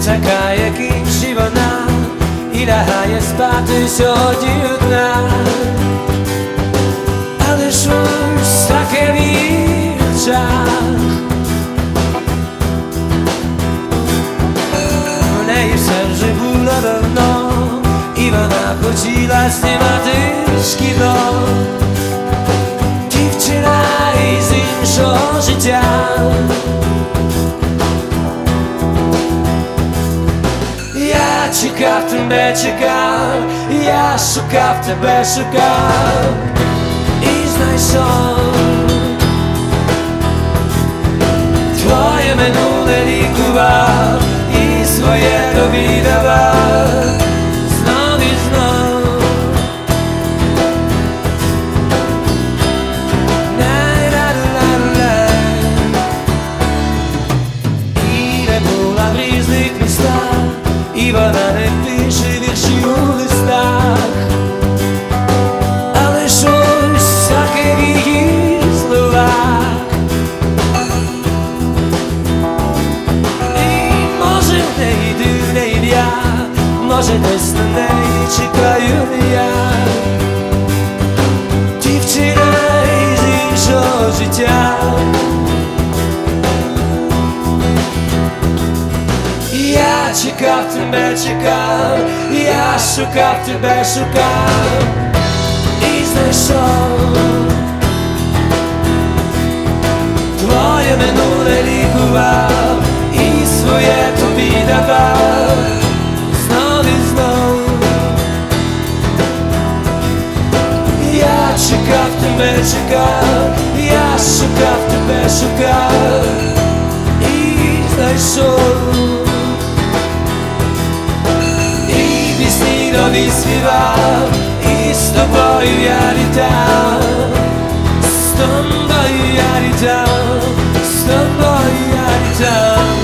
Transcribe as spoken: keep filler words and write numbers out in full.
чекає кінчі вона і лягає спати сьогодні одна. Але щось таке в її очах, в неї все вже було давно, і вона хотіла знімати шкіно. Дівчина із іншого життя. Я чекав тебе, чекав, я шукав тебе, шукав і знайшов. Твоє минуле лікував і своє тобі давав знов і знов. І не була в різних містах, і вона не пише вірші у листах, але щось таке в її словах. І може в неї дивне ім'я, може десь на неї чекаю я. Дівчина із іншого життя. Я чекав тебе, чекав, я шукав тебе, шукав і знайшов. Твоє минуле лікував і своє тобі давав знов і знов. Я чекав тебе, чекав, я шукав тебе, шукав і знайшов. Тобі співав, і з тобою я літав, з тобою я літав, з тобою я літав.